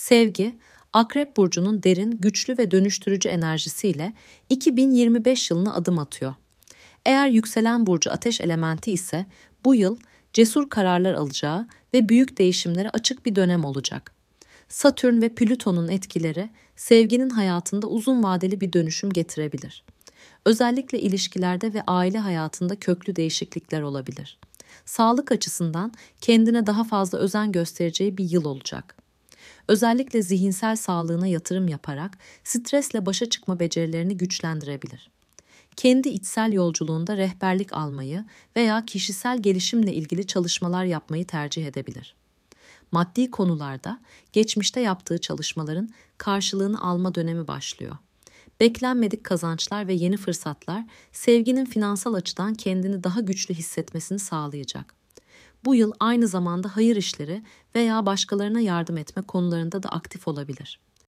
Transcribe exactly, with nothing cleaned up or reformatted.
Sevgi, Akrep Burcu'nun derin, güçlü ve dönüştürücü enerjisiyle iki bin yirmi beş yılına adım atıyor. Eğer yükselen burcu ateş elementi ise bu yıl cesur kararlar alacağı ve büyük değişimlere açık bir dönem olacak. Satürn ve Plüton'un etkileri sevginin hayatında uzun vadeli bir dönüşüm getirebilir. Özellikle ilişkilerde ve aile hayatında köklü değişiklikler olabilir. Sağlık açısından kendine daha fazla özen göstereceği bir yıl olacak. Özellikle zihinsel sağlığına yatırım yaparak stresle başa çıkma becerilerini güçlendirebilir. Kendi içsel yolculuğunda rehberlik almayı veya kişisel gelişimle ilgili çalışmalar yapmayı tercih edebilir. Maddi konularda geçmişte yaptığı çalışmaların karşılığını alma dönemi başlıyor. Beklenmedik kazançlar ve yeni fırsatlar sevginin finansal açıdan kendini daha güçlü hissetmesini sağlayacak. Bu yıl aynı zamanda hayır işleri veya başkalarına yardım etme konularında da aktif olabilir.